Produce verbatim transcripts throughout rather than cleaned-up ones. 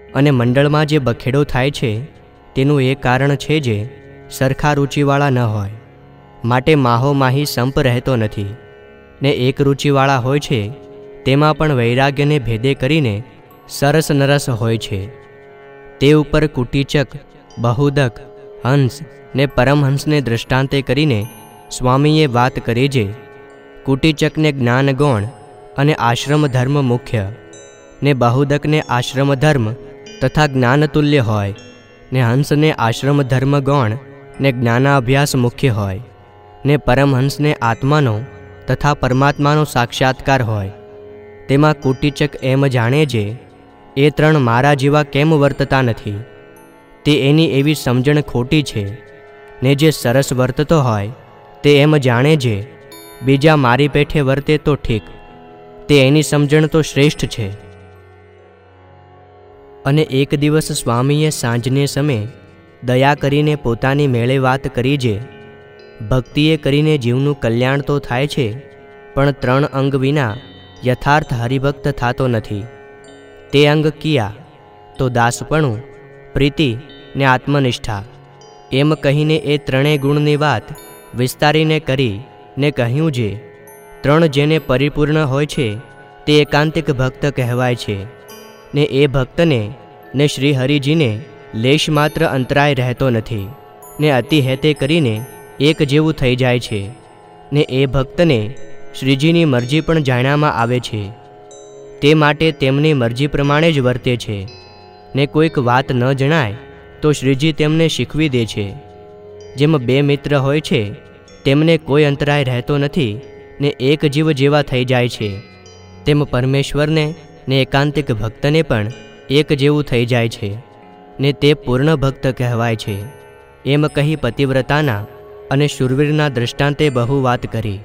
અને મંડળમાં જે બખેડો થાય છે તેનું એ કારણ છે જે સરખા રુચિવાળા ન હોય, માટે માહો માહી સંપ રહેતો નથી. ને એક રુચિવાળા હોય છે તેમાં પણ વૈરાગ્યને ભેદે કરીને સરસ નરસ હોય છે. તે ઉપર કુટીચક, બહુદક, હંસ ને પરમહંસને દ્રષ્ટાંતે કરીને સ્વામીએ વાત કરી છે. કુટીચકને જ્ઞાન ગૌણ અને આશ્રમ ધર્મ મુખ્ય, ને બહુદકને આશ્રમ ધર્મ તથા જ્ઞાનતુલ્ય હોય, ને હંસને આશ્રમ ધર્મ ગૌણ ને જ્ઞાનાભ્યાસ મુખ્ય હોય, ને પરમહંસને આત્માનો તથા પરમાત્માનો સાક્ષાત્કાર હોય. તેમાં કુટીચક એમ જાણે છે એ ત્રણ મારા જેવા કેમ વર્તતા નથી, તે એની એવી સમજણ ખોટી છે. ને જે સરસ વર્તતો હોય તે એમ જાણે છે બીજા મારી પેઠે વર્તે તો ઠીક, તે એની સમજણ તો શ્રેષ્ઠ છે. અને એક દિવસ સ્વામીએ સાંજને સમયે દયા કરીને પોતાની મેળે વાત કરી છે. ભક્તિએ કરીને જીવનું કલ્યાણ તો થાય છે, પણ ત્રણ અંગ વિના યથાર્થ હરિભક્ત થતો નથી. તે અંગ કિયા તો દાસપણું, પ્રીતિ ને આત્મનિષ્ઠા. એમ કહીને એ ત્રણેય ગુણની વાત વિસ્તારીને કરી ને કહ્યું છે ત્રણ જેને પરિપૂર્ણ હોય છે તે એકાંતિક ભક્ત કહેવાય છે. ને એ ભક્તને ને શ્રી હરિજીને લેશ માત્ર અંતરાય રહેતો નથી, ને અતિ હેતે કરીને એક જેવું થઈ જાય છે. ને એ ભક્તને શ્રીજીની મરજી પણ જાણ્યામાં આવે છે, તે માટે તેમની મરજી પ્રમાણે જ વર્તે છે. ને કોઈક વાત ન જણાય તો શ્રીજી તેમને શીખવી દે છે. જેમ બે મિત્ર હોય છે તેમને કોઈ અંતરાય રહેતો નથી ને એક જીવ જેવા થઈ જાય છે, તેમ પરમેશ્વરને ને એકાંતિક ભક્તને પણ એક જેવું થઈ જાય છે, ને તે પૂર્ણ ભક્ત કહેવાય છે. એમ કહી પતિવ્રતાના અને શૂરવીરના દૃષ્ટાંતે બહુ વાત કરી.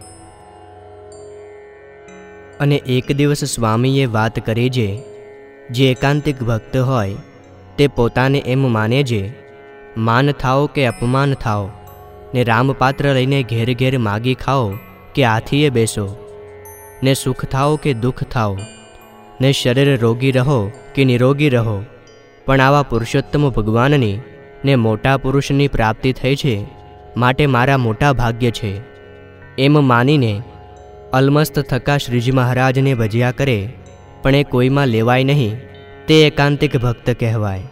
અને એક દિવસ સ્વામીએ વાત કરી છે જે એકાંતિક ભક્ત હોય તે પોતાને એમ માને છે માન થાઓ કે અપમાન થાઓ, ને રામપાત્ર લઈને ઘેર ઘેર માગી ખાઓ કે હાથીએ બેસો, ને સુખ થાઓ કે દુઃખ થાઓ, ને શરીર રોગી રહો કે નિરોગી રહો, પણ આવા પુરુષોત્તમ ભગવાનની ને મોટા પુરુષની પ્રાપ્તિ થઈ છે, માટે મારા મોટા ભાગ્ય છે. એમ માનીને અલમસ્ત થકા શ્રીજી મહારાજને ભજ્યા કરે, પણ એ કોઈમાં લેવાય નહીં, તે એકાંતિક ભક્ત કહેવાય.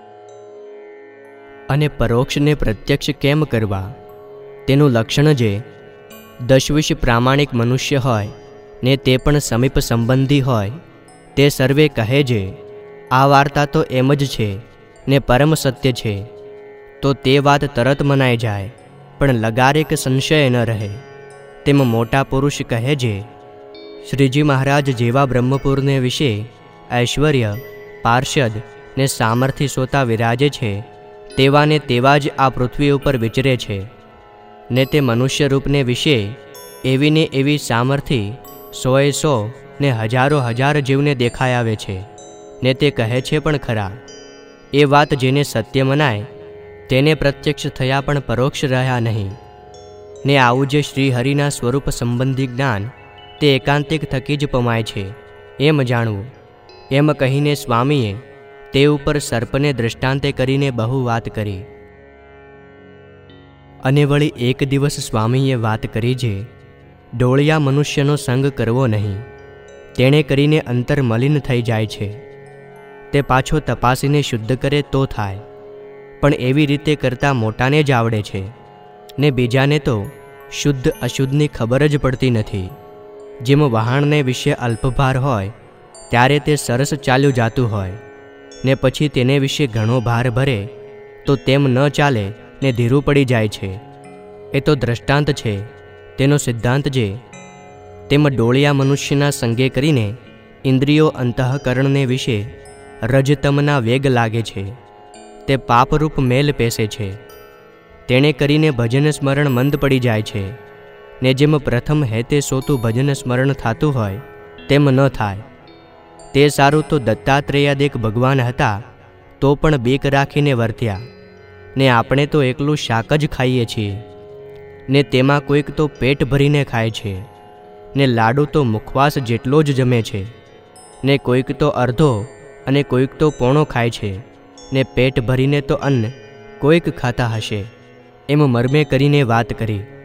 અને પરોક્ષને પ્રત્યક્ષ કેમ કરવા તેનું લક્ષણ જે દશવિશ પ્રામાણિક મનુષ્ય હોય ને તે પણ સમીપ સંબંધી હોય, તે સર્વે કહે છે આ વાર્તા તો એમ જ છે ને પરમ સત્ય છે, તો તે વાત તરત મનાઈ જાય, પણ લગારેક સંશય ન રહે. તેમ મોટા પુરુષ કહે છે શ્રીજી મહારાજ જેવા બ્રહ્મપુરને વિશે ઐશ્વર્ય, પાર્ષદ ને સામર્થ્ય સોતા વિરાજે છે, તેવા ને તેવા જ આ પૃથ્વી ઉપર વિચરે છે. ને તે મનુષ્ય રૂપને વિશે એવી ને એવી સામર્થ્ય સોએ સો ને હજારો હજાર જીવને દેખાઈ આવે છે, ને તે કહે છે પણ ખરા. એ વાત જેને સત્ય મનાય તેને પ્રત્યક્ષ થયા પણ પરોક્ષ રહ્યા નહીં. ને આવું જે શ્રી હરિના સ્વરૂપ સંબંધી જ્ઞાન તે એકાંતિક થકી જ પમાય છે, એમ જાણવું. એમ કહીને સ્વામીએ તે ઉપર સર્પને દૃષ્ટાંતે કરીને બહુ વાત કરી. અને વળી એક દિવસ સ્વામીએ વાત કરી છે ડોળિયા મનુષ્યનો સંગ કરવો નહીં, તેણે કરીને અંતર મલિન થઈ જાય છે. તે પાછો તપાસીને શુદ્ધ કરે તો થાય, પણ એવી રીતે કરતાં મોટાને જ આવડે છે, ને બીજાને તો શુદ્ધ અશુદ્ધની ખબર જ પડતી નથી. જેમ વહાણને વિશે અલ્પભાર હોય ત્યારે તે સરસ ચાલ્યું જાતું હોય, ને પછી તેને વિશે ઘણો ભાર ભરે તો તેમ ન ચાલે ને ધીરું પડી જાય છે. એ તો દ્રષ્ટાંત છે, તેનો સિદ્ધાંત છે. તેમ ડોળિયા મનુષ્યના સંગે કરીને ઇન્દ્રિયો અંતઃકરણને વિશે રજતમના વેગ લાગે છે, તે પાપરૂપ મેલ પેસે છે. તેણે કરીને ભજન સ્મરણ મંદ પડી જાય છે, ને જેમ પ્રથમ હેતે સોતું ભજન સ્મરણ થતું હોય તેમ ન થાય. તે સારું તો દત્તાત્રેયાદેક ભગવાન હતા તો પણ બીક રાખીને વર્ત્યા, ને આપણે તો એકલું શાક જ ખાઈએ છીએ, ને તેમાં કોઈક તો પેટ ભરીને ખાય છે, ને લાડુ તો મુખવાસ જેટલો જ જમે છે, ને કોઈક તો અડધો અને કોઈક તો પોણો ખાય છે, ને પેટ ભરીને તો અન્ન કોઈક ખાતા હશે. એમ મરમે કરીને વાત કરી.